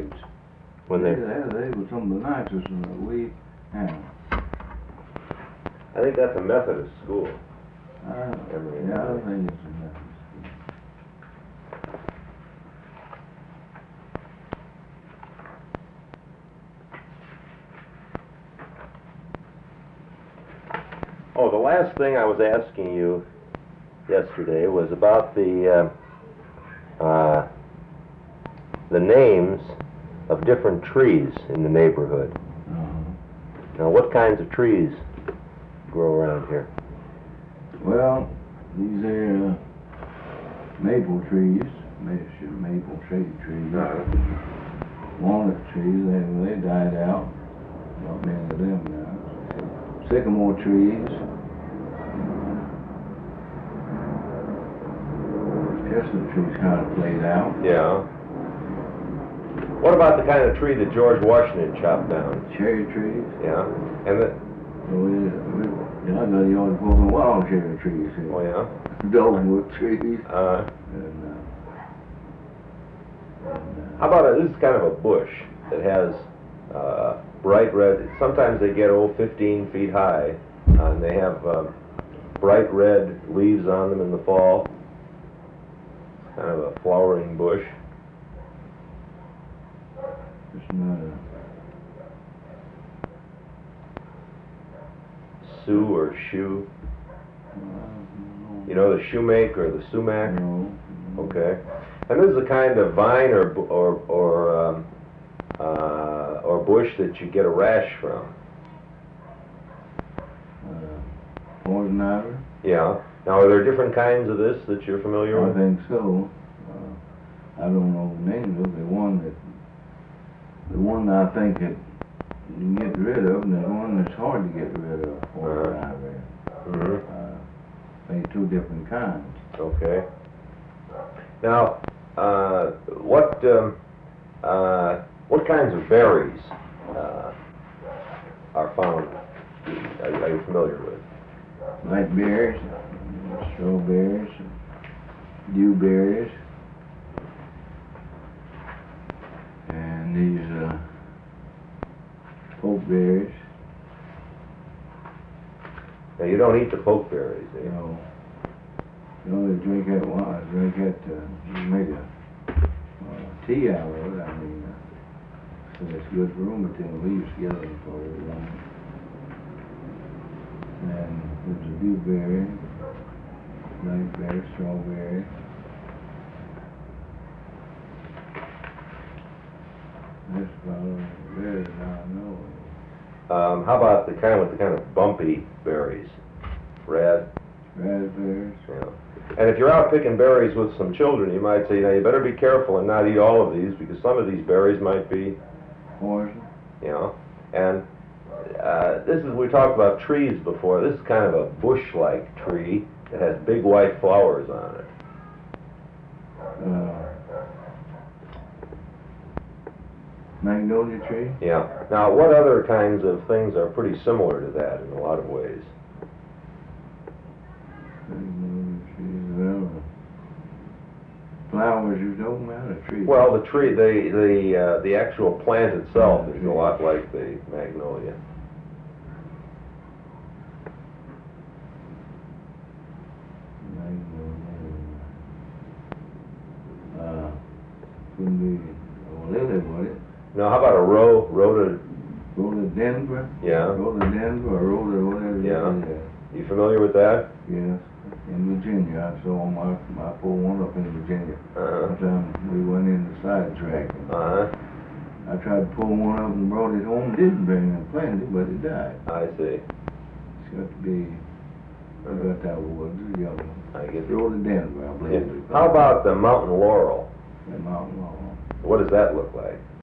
birds. When they were some of the nicest that we had. I think that's a Methodist school. Yeah, I think it's a Methodist school. Oh, the last thing I was asking you yesterday was about the names of different trees in the neighborhood. Now, what kinds of trees grow around here? Well, these are maple trees, maple shade trees. Walnut trees, they died out. Not many of them now. Sycamore trees. Chestnut trees kind of played out. Yeah. What about the kind of tree that George Washington chopped down? Cherry trees. Yeah. And the... I got the only fucking wild cherry trees here. Oh, yeah? Dogwood trees. How about this is kind of a bush that has bright red, sometimes they get 15 feet high, and they have bright red leaves on them in the fall. Kind of a flowering bush. It's not a... Sue or shoe? You know the shoemaker or the sumac? No. Okay. And this is a kind of vine or bush that you get a rash from. Poison ivy? Yeah. Now, are there different kinds of this that you're familiar with? I think so. I don't know the name of it. The one I think that you can get rid of, and the one that's hard to get rid of. Poison ivy. Maybe two different kinds. Okay. Now, what kinds of berries are found? Are you familiar with? Blackberries, strawberries, dewberries, and these pokeberries. Now, you don't eat the pokeberries, do you? No. You only drink that wine, drink that, you make a tea out of it. I mean, so it's good for rheumatism. We used to get them for everyone. And there's a dewberry, blackberry, strawberry. That's about all the berries I know. How about the kind with the kind of bumpy berries? Raspberries. Yeah. And if you're out picking berries with some children, you might say, now you better be careful and not eat all of these because some of these berries might be Poison. You know. And we talked about trees before. This is kind of a bush-like tree that has big white flowers on it. Magnolia tree? Yeah. Now, what other kinds of things are pretty similar to that in a lot of ways? Magnolia tree, well, flowers you don't matter, tree. Well, the tree, the actual plant itself is a lot like the magnolia. Couldn't be a lily, would it? Now, how about a rhododendron? Rhododendron? Yeah. Rhododendron or whatever. Yeah. You familiar with that? Yes. In Virginia, I saw my pulled one up in Virginia. One time we went in the sidetrack. I tried to pull one up and brought it home. Didn't bring it and planted it, but it died. I see. It's got to be. I got that wood, the young one. I guess. Rhododendron, I believe. How about the mountain laurel? The mountain laurel. What does that look like?